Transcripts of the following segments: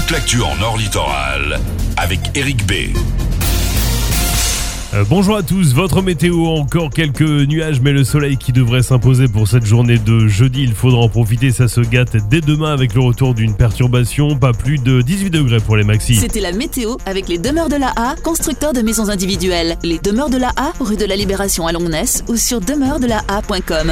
toute l'actu en Nord Littoral avec Eric B. Bonjour à tous, votre météo, encore quelques nuages mais le soleil qui devrait s'imposer pour cette journée de jeudi. Il faudra en profiter, ça se gâte dès demain avec le retour d'une perturbation, pas plus de 18 degrés pour les maxis. C'était la météo avec les Demeures de la A, constructeurs de maisons individuelles. Les Demeures de la A, rue de la Libération à Longnes ou sur demeuresdelaa.com.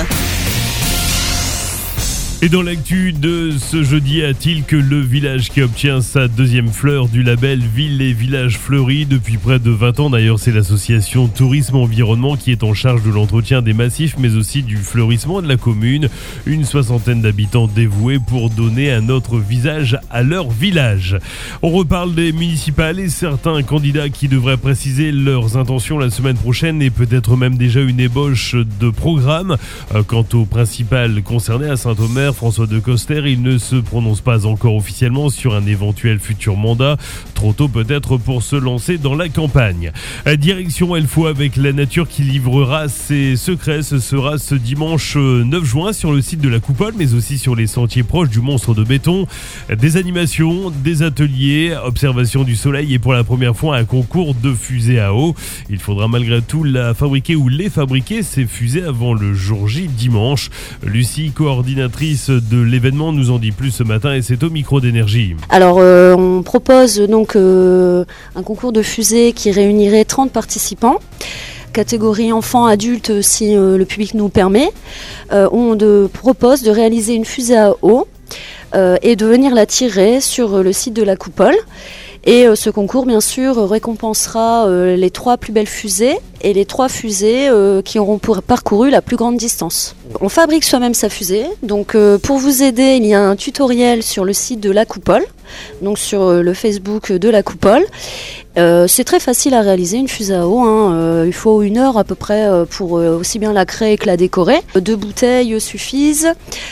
Et dans l'actu de ce jeudi, a-t-il que le village qui obtient sa deuxième fleur du label Ville et Villages Fleuris depuis près de 20 ans. D'ailleurs, c'est l'association Tourisme Environnement qui est en charge de l'entretien des massifs, mais aussi du fleurissement de la commune. Une soixantaine d'habitants dévoués pour donner un autre visage à leur village. On reparle des municipales et certains candidats qui devraient préciser leurs intentions la semaine prochaine et peut-être même déjà une ébauche de programme. Quant aux principales concernées à Saint-Omer, François Decoster, il ne se prononce pas encore officiellement sur un éventuel futur mandat. Trop tôt peut-être pour se lancer dans la campagne. Direction Elfo avec la nature qui livrera ses secrets. Ce sera ce dimanche 9 juin sur le site de la Coupole, mais aussi sur les sentiers proches du monstre de béton. Des animations, des ateliers, observation du soleil et pour la première fois un concours de fusées à eau. Il faudra malgré tout la fabriquer ou les fabriquer, ces fusées, avant le jour J dimanche. Lucie, coordinatrice de l'événement, nous en dit plus ce matin et c'est au micro d'énergie. Alors on propose donc un concours de fusées qui réunirait 30 participants, catégorie enfants, adultes si le public nous permet. On propose de réaliser une fusée à eau et de venir la tirer sur le site de la Coupole. Et ce concours, bien sûr, récompensera les 3 plus belles fusées et les 3 fusées qui auront parcouru la plus grande distance. On fabrique soi-même sa fusée. Donc, pour vous aider, il y a un tutoriel sur le site de la Coupole, donc sur le Facebook de la Coupole. C'est très facile à réaliser une fusée à eau. Il faut 1 heure à peu près pour aussi bien la créer que la décorer. 2 bouteilles suffisent.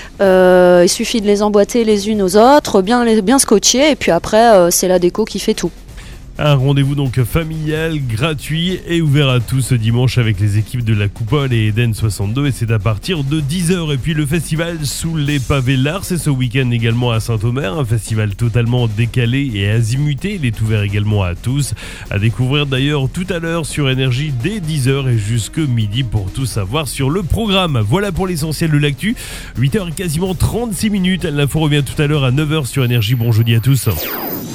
Il suffit de les emboîter les unes aux autres, bien scotcher, et puis après c'est la déco qui fait tout. Un rendez-vous donc familial, gratuit et ouvert à tous ce dimanche avec les équipes de la Coupole et Eden 62 et c'est à partir de 10h. Et puis le festival Sous les pavés l'art, c'est ce week-end également à Saint-Omer, un festival totalement décalé et azimuté. Il est ouvert également à tous, à découvrir d'ailleurs tout à l'heure sur Énergie dès 10h et jusque midi pour tout savoir sur le programme. Voilà pour l'essentiel de l'actu, 8h quasiment 36 minutes. L'info revient tout à l'heure à 9h sur Énergie. Bon jeudi à tous.